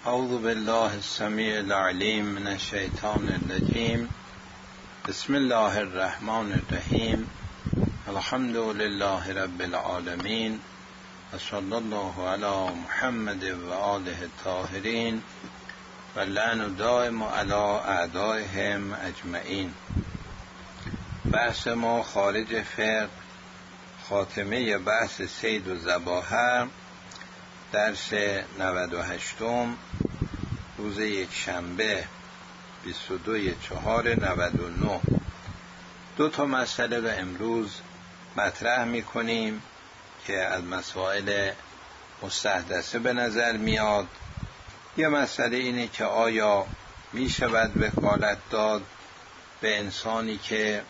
اعوذ بالله السمیع العلیم من الشیطان الرجیم. بسم الله الرحمن الرحیم. الحمد لله رب العالمین و صلی الله علی محمد و آله الطاهرین و لعن دائم علی اعدائهم اجمعین. بحث ما خارج فقه، خاتمه بحث صید و ذباحه، درس 98 روز یکشنبه 22/4/99. 2 مسئله رو امروز مطرح می‌کنیم که از مسائل مستحدثه به نظر میاد. یه مسئله اینه که آیا میشود وکالت داد به انسانی که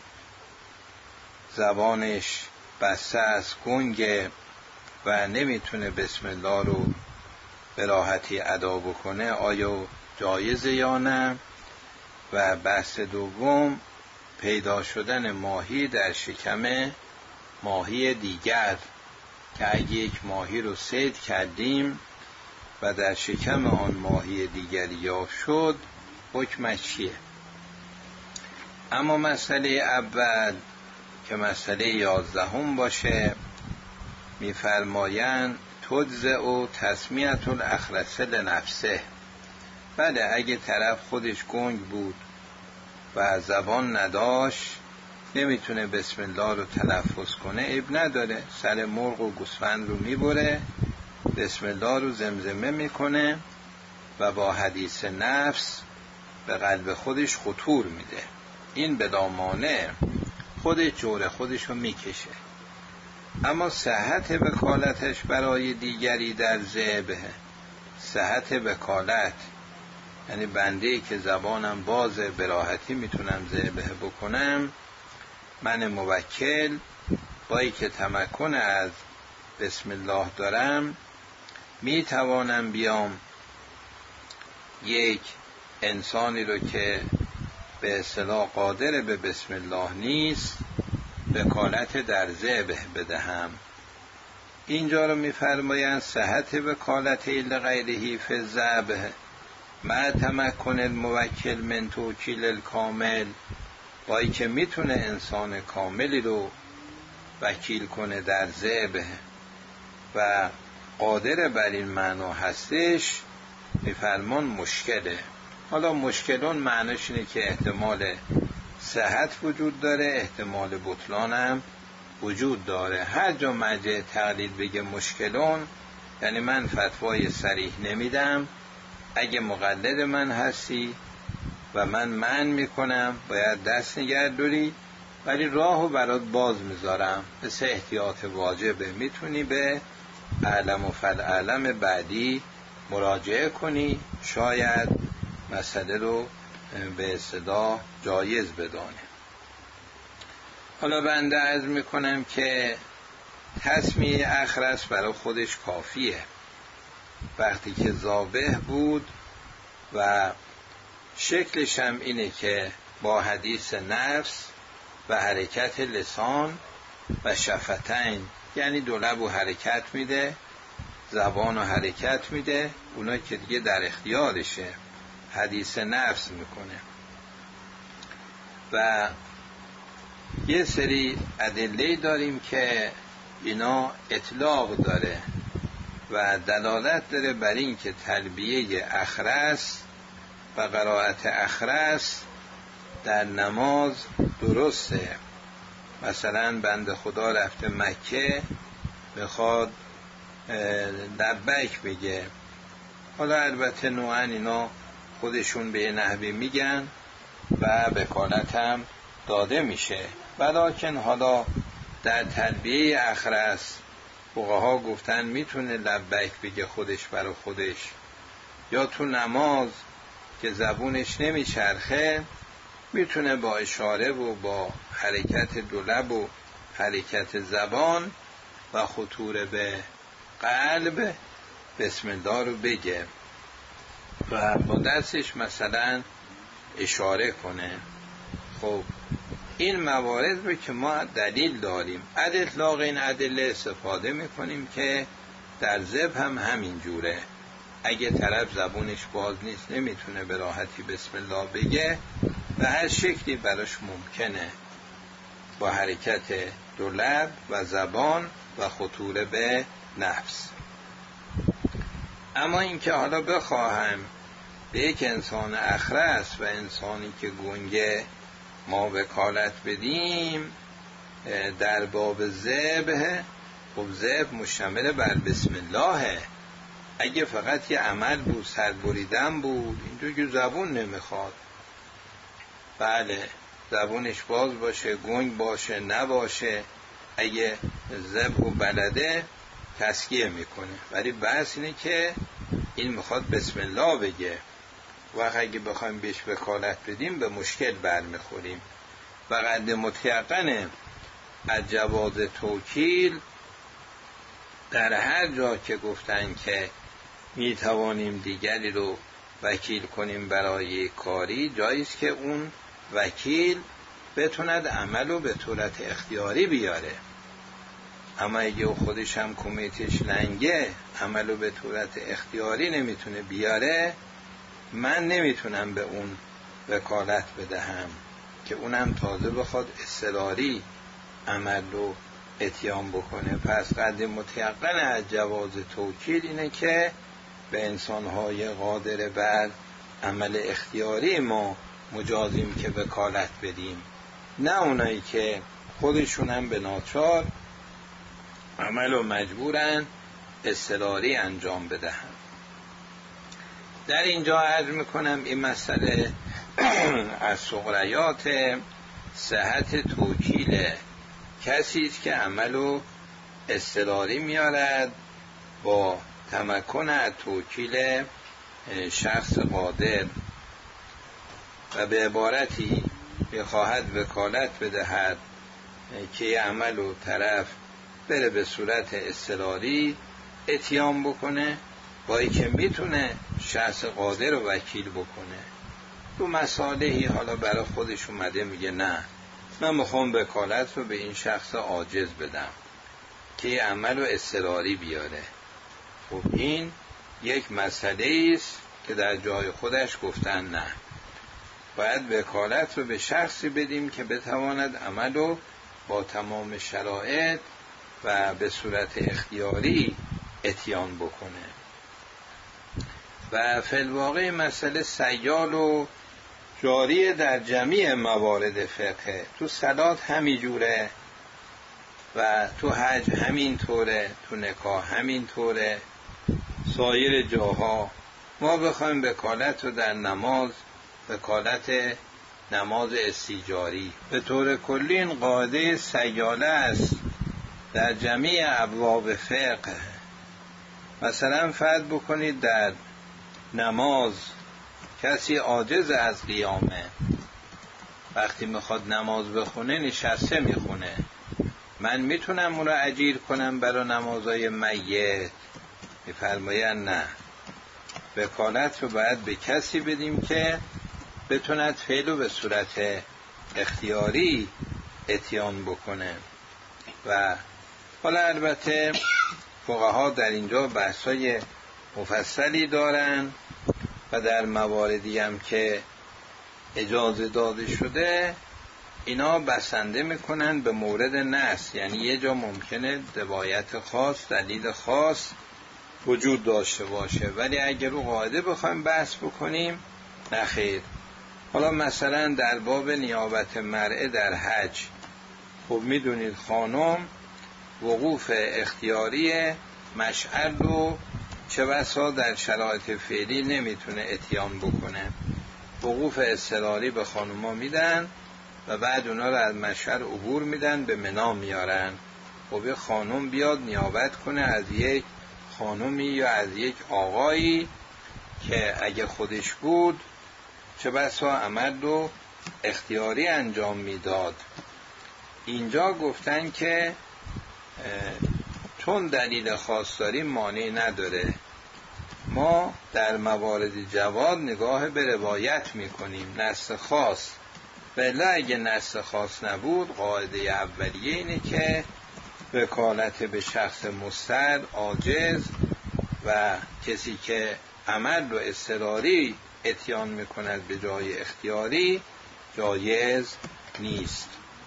زبانش بسته از گنگه و نمیتونه بسم الله رو به راحتی ادا بکنه، آیا جایزه یا نه؟ و بحث دوم، پیدا شدن ماهی در شکم ماهی دیگر، که اگه یک ماهی رو صید کردیم و در شکم آن ماهی دیگری یافت شد، حکمش چیه؟ اما مسئله اول که مسئله 11 باشه، میفرمایند تجزئ تسمیة الاخرس لنفسه. بله، اگه طرف خودش گنگ بود و زبان نداشت، نمیتونه بسم الله رو تلفظ کنه، عیب نداره، سر مرغ و گوسفند رو میبره، بسم الله رو زمزمه میکنه و با حدیث نفس به قلب خودش خطور میده. این بلا مانع خودش جور خودش رو میکشه. اما صحت وکالتش برای دیگری در ذبح، صحت وکالت یعنی بنده که زبانم بازه، به راحتی میتونم ذبح بکنم، من موکل بایی که تمکن از بسم الله دارم، میتوانم بیام یک انسانی رو که به اصطلاح قادر به بسم الله نیست وکالت در ذبح بدهم. اینجا رو میفرمایند صحت وکالت لغیره فی الذبح مع تمکن الموکل من توکیل الکامل، بایی که میتونه انسان کاملی رو وکیل کنه در ذبح و قادر بر این معنا هستش، میفرمان مشکله. حالا مشکلون معناش اینه که احتمال صحت وجود داره، احتمال بطلان هم وجود داره. هر جا مرجع تقلید بگه مشکلون، یعنی من فتوای صریح نمیدم، اگه مقلد من هستی و من منع میکنم باید دست نگه داری، ولی راهو برات باز میذارم، مثل احتیاط واجبه، میتونی به اعلم و فالعلم بعدی مراجعه کنی، شاید مسئله رو به اصطلاح جایز بدانه. حالا بنده عرض میکنم که تسمیه اخرس برای خودش کافیه. وقتی که ذابح بود و شکلش هم اینه که با حدیث نفس و حرکت لسان و شفتین، یعنی دو لب و حرکت میده، زبان و حرکت میده، اونا که دیگه در اختیارشه، حدیث نفس میکنه. و یه سری ادله داریم که اینا اطلاق داره و دلالت داره بر این که تلبیه اخرس و قرائت اخرس در نماز درسته. مثلا بنده خدا رفته مکه، میخواد لبیک بگه، حالا البته نوعا اینا خودشون به نحوی میگن و وکالت هم داده میشه، ولیکن حالا در تلبیه اخرس فقها گفتن میتونه لبیک بگه خودش برای خودش، یا تو نماز که زبونش نمیچرخه میتونه با اشاره و با حرکت دو لب و حرکت زبان و خطور به قلب بسم الله رو بگه و با دستش مثلا اشاره کنه. خب این موارد رو که ما دلیل داریم، از اطلاق این ادله استفاده میکنیم که در ذبح هم همین جوره. اگه طرف زبونش باز نیست نمیتونه به راحتی بسم الله بگه، به هر شکلی براش ممکنه با حرکت دو لب و زبان و خطوره به نفس. اما اینکه حالا بخواهم به یک انسان اخرس و انسانی که گنگه ما وکالت بدیم در باب ذبح، خب ذبح مشتمل بر بسم الله. اگه فقط یه عمل بود، سر بریدن بود، اینجور که زبون نمیخواد. بله زبونش باز باشه، گنگ باشه، نباشه، اگه ذبح و بلده تسکیه میکنه. ولی بحث اینه که این میخواد بسم الله بگه، و اگه بخوایم بهش وکالت بدیم به مشکل برمیخوریم. و قد متیقنه از جواز توکیل در هر جا که گفتن که می توانیم دیگری رو وکیل کنیم برای کاری، جاییست که اون وکیل بتوند عمل رو به صورت اختیاری بیاره. اما اگه خودش هم کمیتش لنگه، عمل رو به صورت اختیاری نمیتونه بیاره، من نمیتونم به اون وکالت بدهم که اونم تازه بخواد اضطراری عمل رو اتیان بکنه. پس قد متیقن از جواز توکیل اینه که به انسانهای قادر بر عمل اختیاری ما مجازیم که وکالت بدیم، نه اونایی که خودشون هم به ناچار عمل و مجبورن اضطراری انجام بدهن. در اینجا عرض میکنم این مسئله از سغریات صحت توکیل کسی است که عملو اضطراری میارد با تمکن از توکیل شخص قادر، و به عبارتی بخواهد وکالت بدهد که عملو طرف بره به صورت اضطراری اتیان بکنه، با ای که میتونه شخص قادر رو وکیل بکنه. تو مسائلی حالا برای خودش اومده میگه نه، من میخوام وکالت رو به این شخص عاجز بدم که عمل رو اضطراری بیاره. خب این یک مسئله است که در جای خودش گفتن نه، باید وکالت رو به شخصی بدیم که بتواند عمل رو با تمام شرایط و به صورت اختیاری اتیان بکنه. و فی الواقع مسئله سیال و جاری در جمیع موارد فقه. تو صلات همین جوره، و تو حج همین طوره، تو نکاح همین طوره، سایر جاها. ما بخوایم وکالت رو در نماز، وکالت نماز استیجاری، به طور کلی این قاعده سیاله است در جمیع ابواب فقه. مثلا فرض بکنید در نماز کسی عاجز از قیامه، وقتی میخواد نماز بخونه نشسته میخونه، من میتونم اون رو اجیر کنم برای نمازهای میت؟ میفرماین نه، وکالت رو باید به کسی بدیم که بتوند فعل رو به صورت اختیاری اتیان بکنه. و حالا البته فقها در اینجا بحثای مفصلی دارن و در مواردی هم که اجازه داده شده اینا بسنده میکنن به مورد نص، یعنی یه جا ممکنه روایت خاص، دلیل خاص وجود داشته باشه، ولی اگر رو قاعده بخوایم بحث بکنیم نخیر. حالا مثلا در باب نیابت مرأه در حج، خب میدونید خانم وقوف اختیاری مشعر رو چه بسا در شرایط فعلی نمیتونه اتیان بکنه، وقوف اضطراری به خانوما میدن و بعد اونا رو از مشعر عبور میدن به منی میارن. خب خانم بیاد نیابت کنه از یک خانومی یا از یک آقایی که اگه خودش بود چه بسا عمل رو اختیاری انجام میداد. اینجا گفتن که چون دلیل خاص داریم مانعی نداره، ما در موارد جواز نگاه به روایت میکنیم، نص خاص. ولی اگه نص خاص نبود قاعده اولیه اینه که وکالت به شخص مستر عاجز و کسی که عمل و اضطراری اتیان میکند به جای اختیاری جایز نیست.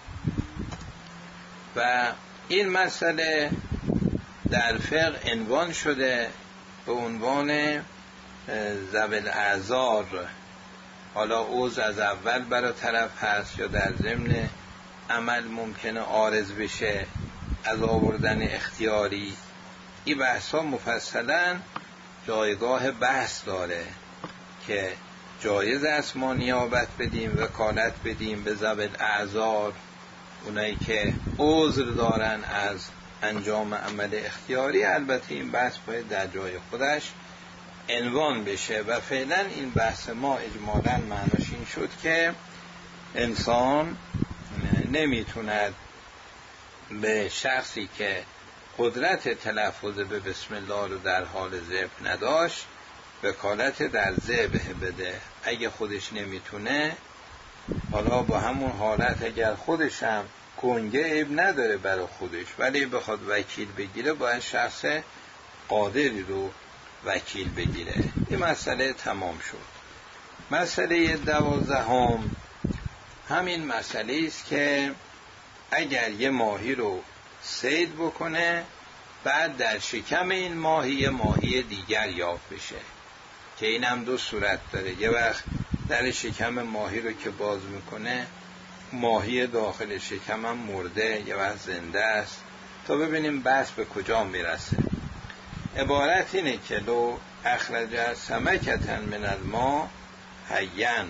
و این مسئله در فقه عنوان شده به عنوان ذوی الاعذار. حالا عذر از اول برای طرف هست یا در ضمن عمل ممکنه عارض بشه از آوردن اختیاری. این بحثا مفصلا جایگاه بحث داره که جایز است ما نیابت بدیم، وکالت بدیم به ذوی الاعذار، اونایی که عذر دارن از انجام عمل اختیاری. البته این بحث باید در جای خودش عنوان بشه و فعلا این بحث ما اجمالاً معناش این شد که انسان نمیتوند به شخصی که قدرت تلفظ به بسم الله رو در حال ذبح نداشت وکالت در ذبح بده. اگه خودش نمیتونه، حالا با همون حالت اگر خودش هم کنگه عیب نداره برای خودش، ولی بخواد وکیل بگیره باید شخص قادری رو وکیل بگیره. این مسئله تمام شد. مسئله 12 همین مسئله است که اگر یه ماهی رو صید بکنه بعد در شکم این ماهی ماهی دیگر یافت بشه، که این هم دو صورت داره. یه وقت در شکم ماهی رو که باز میکنه ماهی داخل شکم هم مرده، یه وقت زنده است، تا ببینیم بحث به کجا میرسه. عبارت اینه که لو اخرج سمکة من الماء حیا،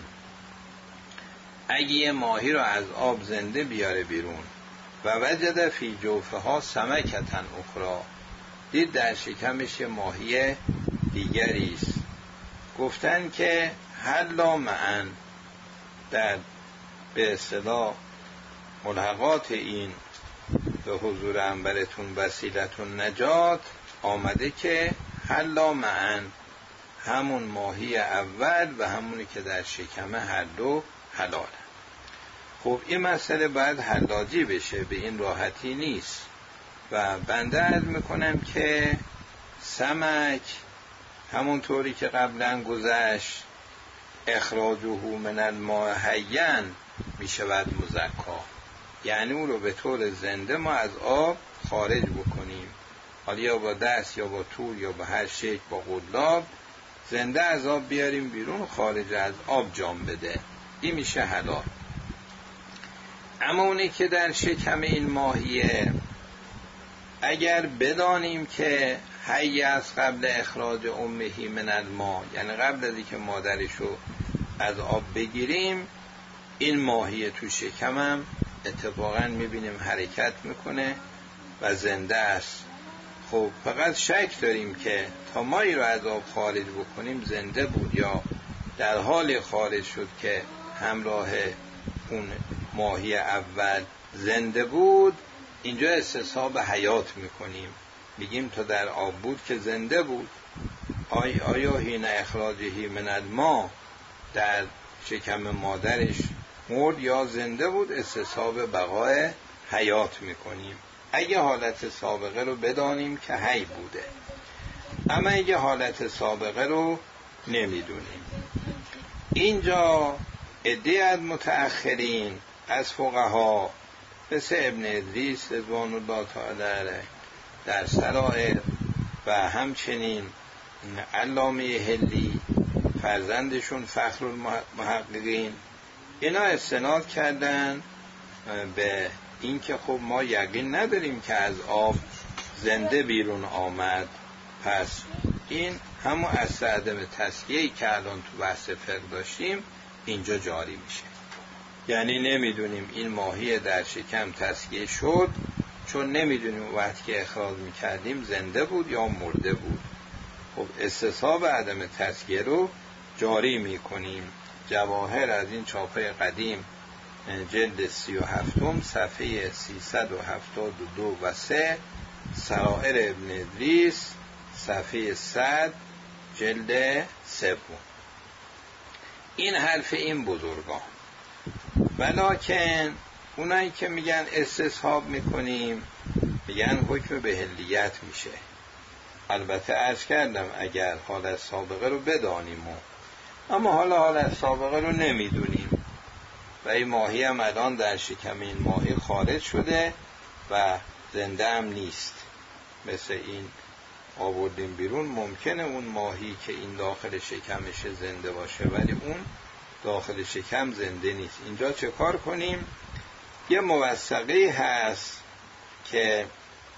اگه یه ماهی رو از آب زنده بیاره بیرون و وجد فی جوفها سمکة اخرى، دید در شکمش یه ماهی دیگری است، گفتن که حلا معن، در به اصطلاح ملحقات این به حضور انبرتون وسیلتون نجات آمده که حلا معن، همون ماهی اول و همونی که در شکمه هر دو حلاله. خب این مسئله باید حلاجی بشه، به این راحتی نیست. و بنده عرض میکنم که سمک همونطوری که قبلا گذشت اخراجه من الماء حیا میشود مزکا، یعنی اون رو به طور زنده ما از آب خارج بکنیم، حالا یا با دست یا با تور یا با هر شکل، با قلاب زنده از آب بیاریم بیرون، خارج از آب جام بده، این میشه حلال. اما اونی که در شکم این ماهیه اگر بدانیم که حی از قبل اخراج امهی من الماء، یعنی قبل از اینکه مادرشو از آب بگیریم این ماهی تو شکمم اتفاقا میبینیم حرکت میکنه و زنده است، خب فقط شک داریم که تا ماهی رو از آب خارج بکنیم زنده بود یا در حال خارج شد که همراه اون ماهی اول زنده بود، اینجا استصحاب حیات میکنیم، میگیم تا در آب بود که زنده بود. آیا حین اخراجهی من الماء در شکم مادرش مرد یا زنده بود، استصحاب بقای حیات میکنیم اگه حالت سابقه رو بدانیم که حی بوده. اما اگه حالت سابقه رو نمیدونیم، اینجا عده از متأخرین از فقها مثل ابن ادریس رضوان الله تعالی علیه در سرائر و همچنین علامه حلی فرزندشون فخر المحققین، اینا استناد کردن به این که خب ما یقین نداریم که از آب زنده بیرون آمد، پس این همون اصل عدم تسکیه‌ای که الان تو بحث فقه داشتیم اینجا جاری میشه. یعنی نمیدونیم این ماهی در شکم تسکیه شد، چون نمیدونیم وقتی که اخراج میکردیم زنده بود یا مرده بود. خب استصحاب عدم تسکیه رو جاری میکنیم. جواهر از این چاپه قدیم جلد 37 صفحه 372 و 3، سرائر ابن ادریس صفحه 100 جلد 3. این حرف این بزرگان. ولکن اونایی که میگن استصحاب میکنیم میگن حکم به حلیت میشه، البته عرض کردم اگر حالت سابقه رو بدانیم اما حالا حالت سابقه رو نمیدونیم و این ماهی هم الان در شکم این ماهی خارج شده و زنده هم نیست، مثل این آوردیم بیرون، ممکنه اون ماهی که این داخل شکمش زنده باشه ولی اون داخل شکم زنده نیست. اینجا چه کار کنیم؟ یه موثقی هست که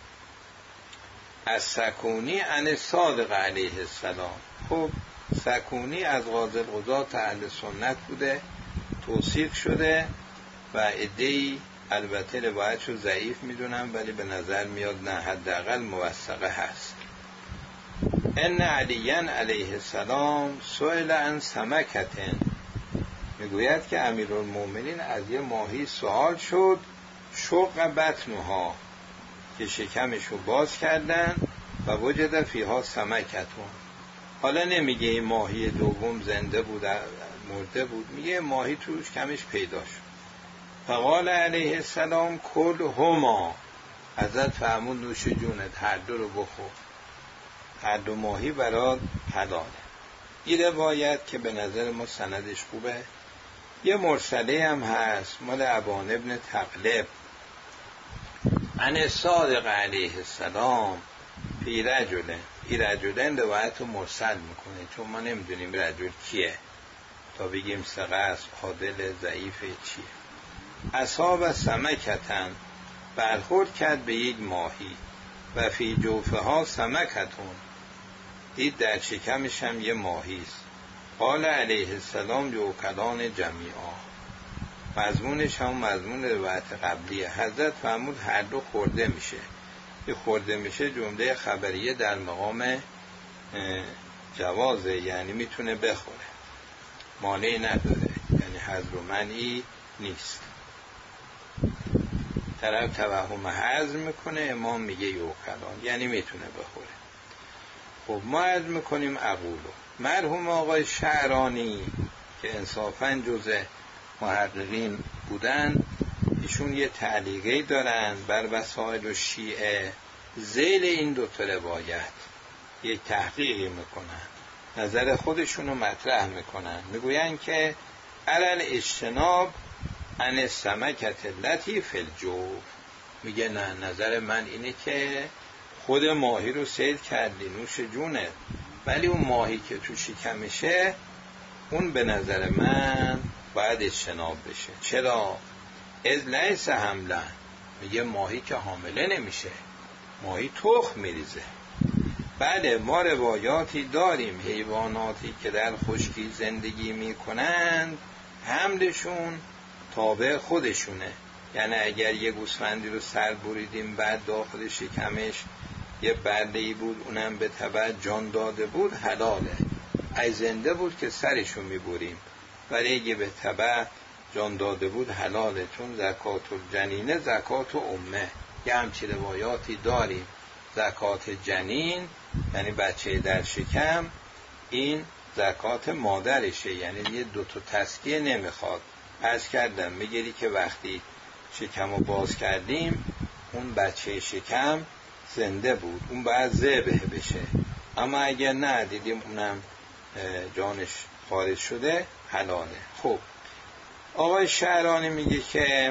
از سکونی عن صادق علیه السلام. خب سکونی از غازی القضات اهل سنت بوده، توصیف شده و عده‌ای البته روایتشو ضعیف میدونم ولی به نظر میاد نه حداقل موثقه هست. ان علی علیه السلام سئل عن سمکة، میگوید که امیرالمومنین از یه ماهی سوال شد، شق بطنها، که شکمشو باز کردن و وجد فیها سمکتون. حالا نمیگه این ماهی دوم زنده بود مرده بود، میگه ماهی توش کمش پیدا شد. فقال علیه السلام کل هما، حضرت فرمود نوش جونت، هر دو رو بخور، هر دو ماهی برات حلاله. این روایت که به نظر ما سندش خوبه. یه مرسله هم هست مال ابان ابن تغلب عن صادق علیه السلام فی رجله. این رجلن روایت رو مرسل میکنه چون ما نمیدونیم رجل کیه تا بگیم ثقه است، عادل، ضعیف، چیه. اصحاب سمکتن، برخورد کرد به یک ماهی و فی جوفه ها سمکتون، دید در شکمش هم یه ماهی است. قال علیه السلام یوکلان جمیعا، مضمونش هم مضمون روایت قبلیه. حضرت فرمود هر دو خورده میشه. یه خورده میشه جمله خبریه در مقام جوازه، یعنی میتونه بخوره، مانعی نداره، یعنی حظر و منعی نیست. طرف توهم حظر میکنه، امام میگه یوکلان، یعنی میتونه بخوره. خب ما عرض میکنیم اقولو. مرحوم آقای شعرانی که انصافاً جزء محققین بودن، ایشون یه تعلیقی دارن بر وسائل و شیعه، ذیل این دو تا روایت یک تحقیقی میکنن، نظر خودشونو مطرح میکنن، میگوین که علل اجتناب عن السمکة التي فی الجوف. میگه نه، نظر من اینه که خود ماهی رو صید کردی نوش جونه، ولی اون ماهی که تو شکمشه اون به نظر من باید اجتناب بشه. چرا؟ از لیس حملا، میگه ماهی که حامله نمیشه، ماهی تخم میریزه. بله ما روایاتی داریم حیواناتی که در خشکی زندگی میکنند حملشون تابع خودشونه، یعنی اگر یه گوسفندی رو سر بریدیم بعد داخل شکمش یه برده‌ای بود اونم به تبع جان داده بود حلاله. ای زنده بود که سرشو میبریم، ولی اگه به تبع جان داده بود حلاله، چون زکات الجنینه زکات امه. یه همچی روایاتی داریم. زکات جنین یعنی بچه در شکم، این زکات مادرشه، یعنی یه دوتا تسکیه نمیخواد. عرض کردم میگیری که وقتی شکم رو باز کردیم اون بچه شکم زنده بود، اون باید ذبح بشه، اما اگر نه دیدیم اونم جانش خارج شده حلاله. خب آقای شعرانی میگه که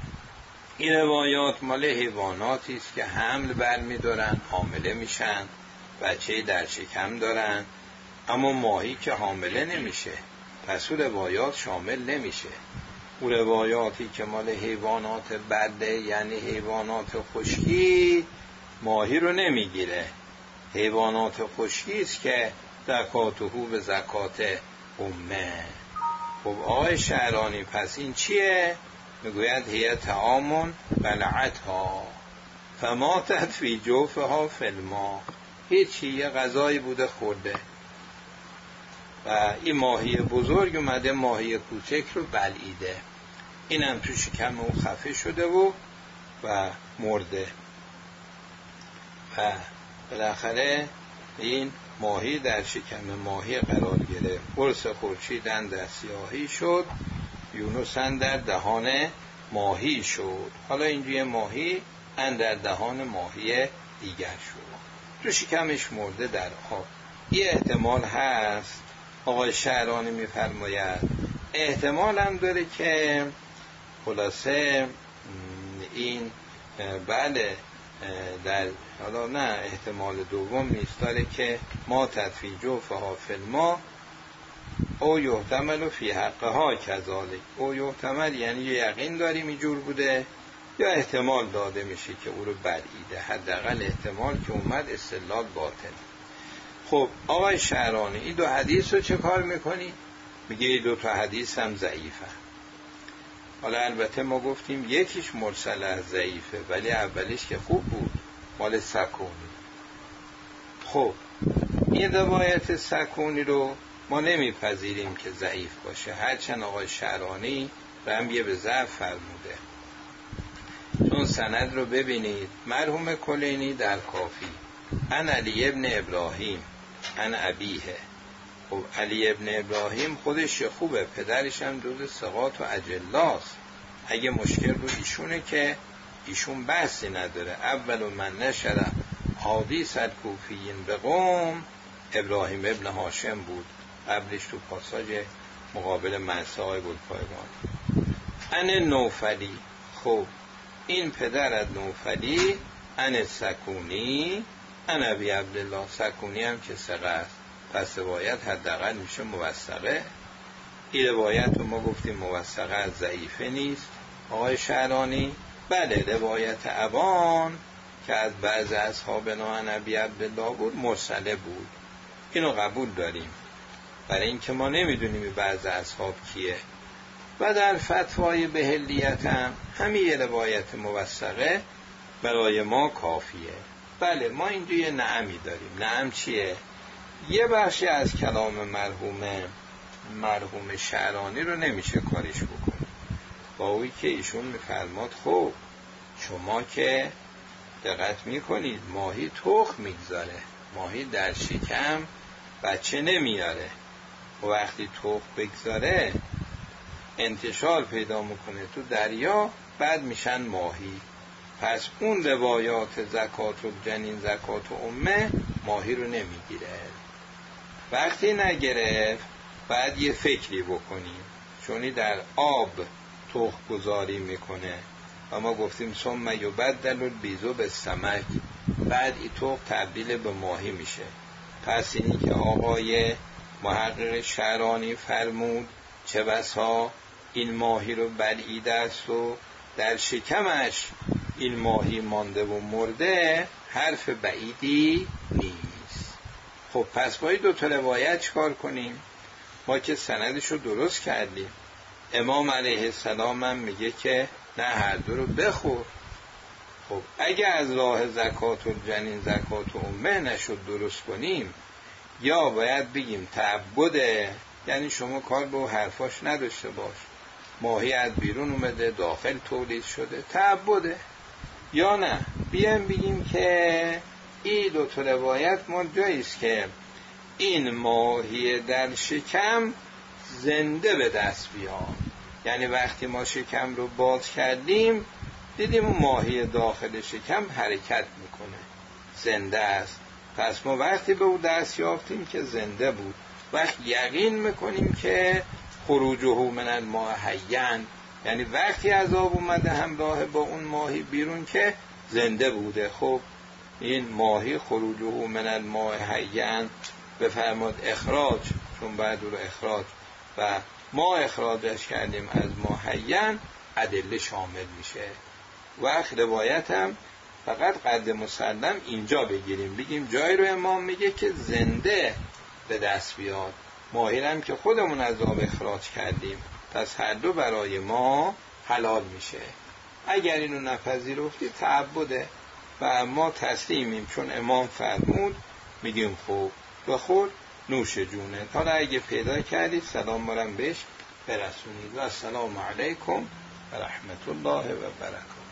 این روایات مال حیواناتی است که حمل برمی دارن، حامله میشن، بچه در شکم دارن، اما ماهی که حامله نمیشه، پس اون روایات شامل نمیشه. اون روایاتی که مال حیوانات برده یعنی حیوانات خشکی ماهی رو نمیگیره، حیوانات خشکی است که زکاتهو به زکات امه. خب آقای شعرانی پس این چیه؟ میگوید هی طعام بلعتها فماتت فی جوفها فی الماء، هیچی، یه غذایی بوده خورده و این ماهی بزرگ اومده ماهی کوچک رو بلعیده، اینم تو شکم اون خفه شده و مرده و بالاخره این ماهی در شکم ماهی قرار گرفت، قرص خورشید اندر سیاهی شد، یونس اندر دهان ماهی شد. حالا اینجوری ماهی اندر دهان ماهی دیگر شد. تو شکمش مرده در آب. یه احتمال هست، آقای شعرانی میفرماید احتمال هم داره که خلاصه این بله در حالا نه احتمال دوم نیست، داره که ما تدفی جوفها فی الماء او یحتمل فی حقها کذالک. او یحتمل یعنی یقین داریم اینجور بوده، یا احتمال داده میشه که او رو بلعیده، حداقل احتمال که اومد استدلال باطل. خب آقای شعرانی این دو حدیث رو چه کار میکنی؟ میگه این دو تا حدیث هم ضعیفه. حالا البته ما گفتیم یکیش مرسل ضعیفه، ولی اولیش که خوب بود، مال سکونی. خب این روایت سکونی رو ما نمیپذیریم که ضعیف باشه، هرچند آقای شعرانی رمیه به ضعف فرموده. چون سند رو ببینید، مرحوم کلینی در کافی ان علی ابن ابراهیم ان ابیه. خب علی ابن ابراهیم خودش خوبه، پدرش هم جز ثقات و اجلاست. اگه مشکل رو ایشونه که ایشون بحثی نداره. اول من نشر حدیث الکوفیین به قوم ابراهیم ابن هاشم بود، قبلش تو پاساژ مقابل منصای بود پایگان. ان نوفلی، خب این پدر از نوفلی، ان سکونی ان ابی عبدالله، سکونی هم که ثقه است، پس روایت حداقل میشه موثقه. این روایت رو ما گفتیم موثقه از ضعیفه نیست. آقای شعرانی بله روایت ابان که از بعض اصحابنا نبی عبدالله بود مرسله بود، اینو قبول داریم برای اینکه ما نمیدونیم بعض اصحاب کیه. و در فتوای بهلیت هم همین روایت موثقه برای ما کافیه. بله ما اینجا یه نعمی داریم. نعم چیه؟ یه بخشی از کلام مرحوم شعرانی رو نمیشه کارش بکنیم، با اویی که ایشون میفرماد خب شما که دقت میکنید ماهی تخم میگذاره، ماهی در شکم بچه نمیاره و وقتی تخم بگذاره انتشار پیدا میکنه تو دریا، بعد میشن ماهی. پس اون روایات زکات و جنین زکات و امه ماهی رو نمیگیره. وقتی نگرفت بعد یه فکری بکنیم، چونی در آب تخم گذاری میکنه و ما گفتیم ثم یبدل البیض بالسمک، بعد این تخم تبدیل به ماهی میشه. پس اینی که آقای محقق شعرانی فرمود چه بسا این ماهی رو بلعیده است و در شکمش این ماهی مانده و مرده، حرف بعیدی نیست. خب پس باید دو تا روایت چکار کنیم؟ ما که سندش رو درست کردیم، امام علیه السلام هم میگه که نه هر دو رو بخور. خب اگه از راه زکات و جنین زکات و امه نشد درست کنیم، یا باید بگیم تعبده، یعنی شما کار به حرفاش نداشته باش، ماهی از بیرون اومده داخل تولید شده تعبده، یا نه بیایم بگیم که این دو تا روایت ما جاییست که این ماهی در شکم زنده به دست بیاد. یعنی وقتی ما شکم رو باز کردیم دیدیم ماهی داخل شکم حرکت میکنه، زنده است. پس ما وقتی به او دست یافتیم که زنده بود، وقت یقین میکنیم که خروجه من الماء حیاً، یعنی وقتی از آب اومده همراه با اون ماهی بیرون که زنده بوده. خب این ماهی خروجه من الماء حیاً بفرماد اخراج، چون بعد رو اخراج و ما اخراجش کردیم از ما حیاً، ادله شامل میشه. وقت روایت هم فقط قد مسلم اینجا بگیریم، بگیم جای رو امام میگه که زنده به دست بیاد، ماهی هم که خودمون از آب اخراج کردیم، پس هر دو برای ما حلال میشه. اگر اینو نپذیرفتی تعبده و ما تسلیمیم، چون امام فرمود میگیم خب بخور نوش جونه. حالا اگه پیدا کردید سلام برم بهش برسونید. و السلام علیکم و رحمت الله و برکاته.